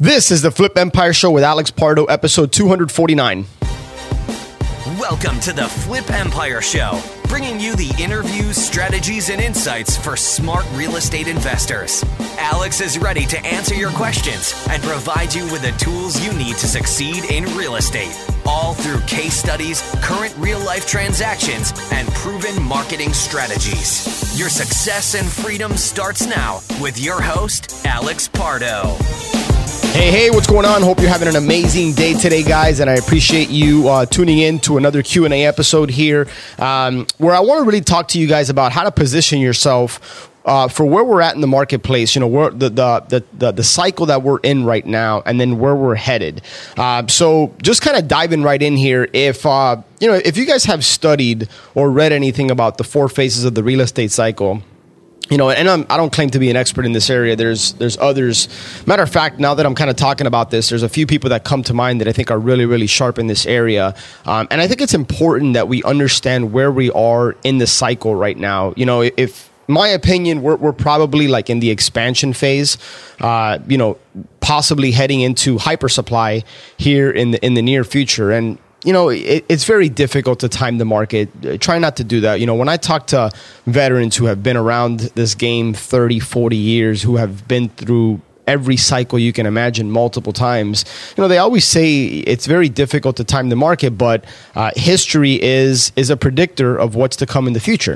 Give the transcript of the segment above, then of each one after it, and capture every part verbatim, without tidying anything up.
This is the Flip Empire Show with Alex Pardo, episode two forty-nine. Welcome to the Flip Empire Show, bringing you the interviews, strategies, and insights for smart real estate investors. Alex is ready to answer your questions and provide you with the tools you need to succeed in real estate, all through case studies, current real-life transactions, and proven marketing strategies. Your success and freedom starts now with your host, Alex Pardo. Hey, hey, what's going on? Hope you're having an amazing day today, guys, and I appreciate you uh, tuning in to another Q and A episode here, um, where I want to really talk to you guys about how to position yourself uh, for where we're at in the marketplace, you know, where the, the, the, the, the cycle that we're in right now, and then where we're headed. Uh, so just kind of diving right in here, if, uh, you know, if you guys have studied or read anything about the four phases of the real estate cycle, you know, and I'm, I don't claim to be an expert in this area. There's there's others. Matter of fact, now that I'm kind of talking about this, there's a few people that come to mind that I think are really, really sharp in this area. Um, and I think it's important that we understand where we are in the cycle right now. You know, if my opinion, we're, we're probably like in the expansion phase, uh, you know, possibly heading into hypersupply here in the in the near future. And you know, it, it's very difficult to time the market. Try not to do that. You know, when I talk to veterans who have been around this game thirty, forty years, who have been through every cycle you can imagine multiple times, you know, they always say it's very difficult to time the market, but uh, history is is a predictor of what's to come in the future.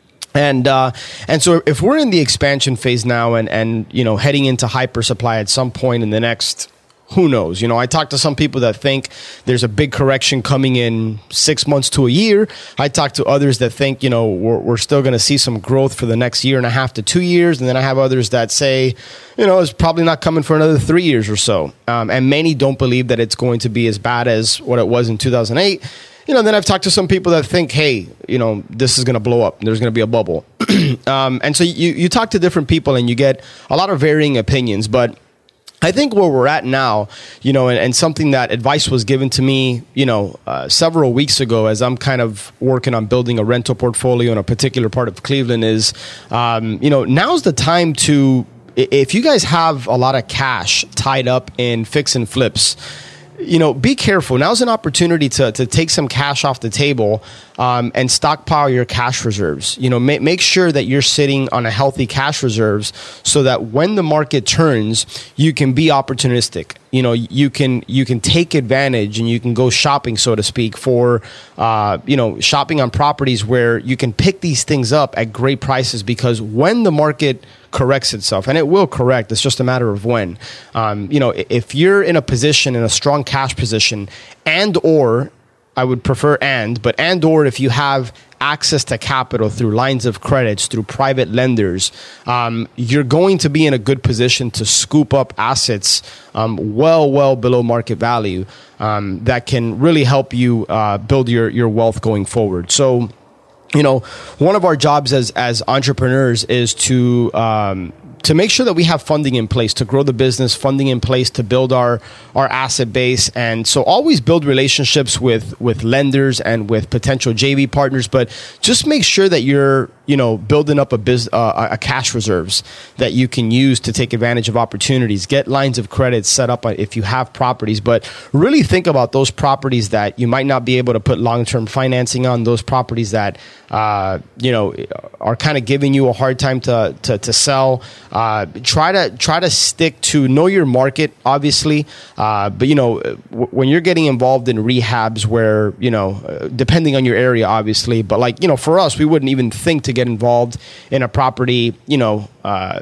And uh, and so if we're in the expansion phase now and, and, you know, heading into hypersupply at some point in the next, who knows? You know, I talk to some people that think there's a big correction coming in six months to a year. I talk to others that think, you know, we're, we're still going to see some growth for the next year and a half to two years. And then I have others that say, you know, it's probably not coming for another three years or so. Um, and many don't believe that it's going to be as bad as what it was in two thousand eight. You know, then I've talked to some people that think, hey, you know, this is going to blow up. There's going to be a bubble. um, and so you, you talk to different people and you get a lot of varying opinions. But I think where we're at now, you know, and, and something that advice was given to me, you know, uh, several weeks ago as I'm kind of working on building a rental portfolio in a particular part of Cleveland is, um, you know, now's the time to, if you guys have a lot of cash tied up in fix and flips, you know, be careful. Now's an opportunity to to take some cash off the table um, and stockpile your cash reserves. You know, ma- make sure that you're sitting on a healthy cash reserves so that when the market turns, you can be opportunistic. You know, you can you can take advantage and you can go shopping, so to speak, for, uh, you know, shopping on properties where you can pick these things up at great prices, because when the market corrects itself, and it will correct, it's just a matter of when. Um, you know, if you're in a position, in a strong cash position, and or, I would prefer and, but and or if you have access to capital through lines of credits, through private lenders, um, you're going to be in a good position to scoop up assets um, well, well below market value um, that can really help you uh, build your, your wealth going forward. So, you know, one of our jobs as as entrepreneurs is to um, to make sure that we have funding in place to grow the business, funding in place to build our our asset base, and so always build relationships with with lenders and with potential J V partners. But just make sure that you're, you know, building up a biz, uh, a cash reserves that you can use to take advantage of opportunities. Get lines of credit set up if you have properties, but really think about those properties that you might not be able to put long-term financing on. Those properties that uh, you know are kind of giving you a hard time to to, to sell. Uh, try to try to stick to know your market, obviously. Uh, but you know, w- when you're getting involved in rehabs, where you know, uh, depending on your area, obviously. But like you know, for us, we wouldn't even think to get involved in a property, you know, uh,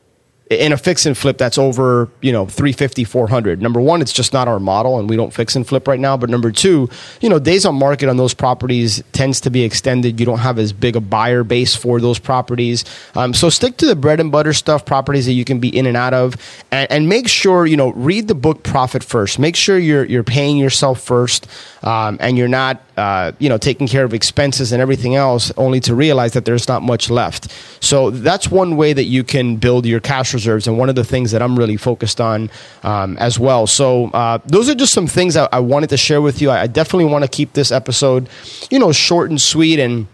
in a fix and flip that's over, you know, three fifty, four hundred. Number one, it's just not our model and we don't fix and flip right now. But number two, you know, days on market on those properties tends to be extended. You don't have as big a buyer base for those properties. Um, so stick to the bread and butter stuff, properties that you can be in and out of, and, and make sure, you know, read the book Profit First. Make sure you're, you're paying yourself first um, and you're not, uh, you know, taking care of expenses and everything else only to realize that there's not much left. So that's one way that you can build your cash reserves, and one of the things that I'm really focused on um, as well. So uh, those are just some things I, I wanted to share with you. I, I definitely want to keep this episode, you know, short and sweet, and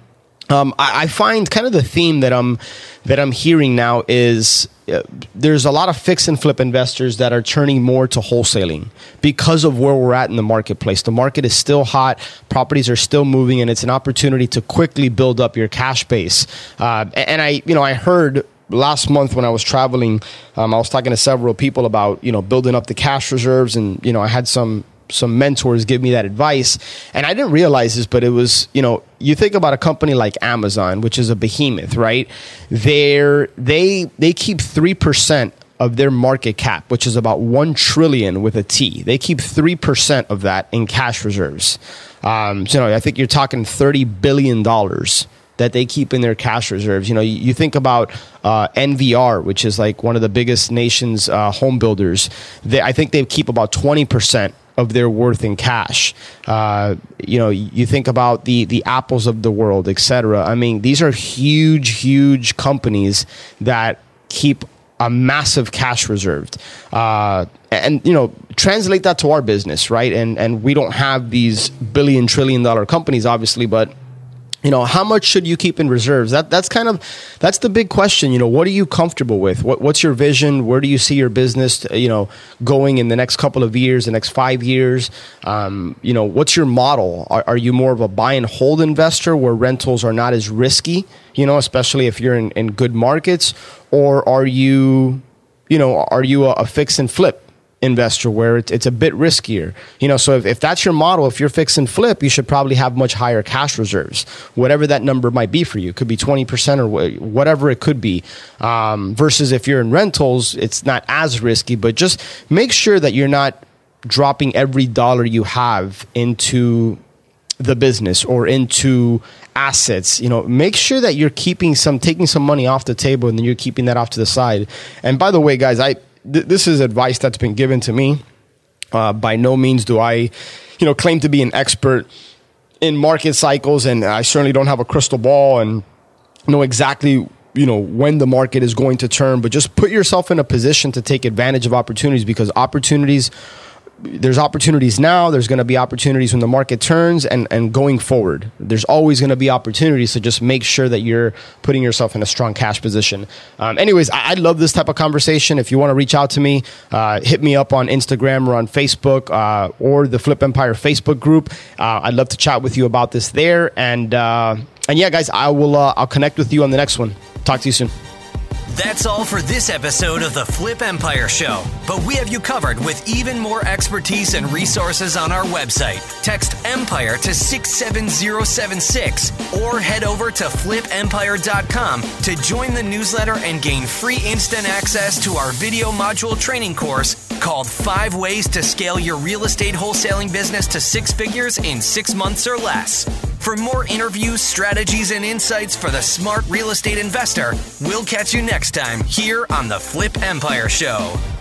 Um, I, I find kind of the theme that I'm that I'm hearing now is uh, there's a lot of fix and flip investors that are turning more to wholesaling because of where we're at in the marketplace. The market is still hot, properties are still moving, and it's an opportunity to quickly build up your cash base. Uh, and I, you know, I heard last month when I was traveling, um, I was talking to several people about, you know, building up the cash reserves, and you know, I had some. some mentors give me that advice, and I didn't realize this, but it was, you know, you think about a company like Amazon, which is a behemoth, right? They're, they they keep three percent of their market cap, which is about one trillion with a T. They keep three percent of that in cash reserves. Um, so, you know, I think you're talking thirty billion dollars that they keep in their cash reserves. You know, you, you think about uh, N V R, which is like one of the biggest nation's uh, home builders. They, I think they keep about twenty percent of their worth in cash. Uh, you know, you think about the the Apples of the world, et cetera. I mean, these are huge, huge companies that keep a massive cash reserved. Uh, and, you know, translate that to our business, right? And and we don't have these billion, trillion dollar companies, obviously, but you know, how much should you keep in reserves? That that's kind of that's the big question. You know, what are you comfortable with? What what's your vision? Where do you see your business, you know, going in the next couple of years, the next five years? Um, you know, what's your model? Are, are you more of a buy and hold investor where rentals are not as risky? You know, especially if you're in, in good markets, or are you, you know, are you a, a fix and flip investor where it's, it's a bit riskier? You know, so if, if that's your model, if you're fix and flip, you should probably have much higher cash reserves, whatever that number might be for you. It could be twenty percent or whatever it could be. Um, versus if you're in rentals, it's not as risky, but just make sure that you're not dropping every dollar you have into the business or into assets. You know, make sure that you're keeping some, taking some money off the table, and then you're keeping that off to the side. And by the way, guys, I, this is advice that's been given to me. Uh, by no means do I, you know, claim to be an expert in market cycles, and I certainly don't have a crystal ball and know exactly, you know, when the market is going to turn. But just put yourself in a position to take advantage of opportunities, because opportunities, there's opportunities now, there's going to be opportunities when the market turns, and, and going forward, there's always going to be opportunities. So just make sure that you're putting yourself in a strong cash position. Um, anyways, I, I love this type of conversation. If you want to reach out to me, uh, hit me up on Instagram or on Facebook, uh, or the Flip Empire Facebook group. Uh, I'd love to chat with you about this there. And, uh, and yeah, guys, I will, uh, I'll connect with you on the next one. Talk to you soon. That's all for this episode of the Flip Empire Show, but we have you covered with even more expertise and resources on our website. Text EMPIRE to six seven zero seven six or head over to flip empire dot com to join the newsletter and gain free instant access to our video module training course called Five Ways to Scale Your Real Estate Wholesaling Business to Six Figures in Six Months or Less. For more interviews, strategies, and insights for the smart real estate investor, we'll catch you next time here on the Flip Empire Show.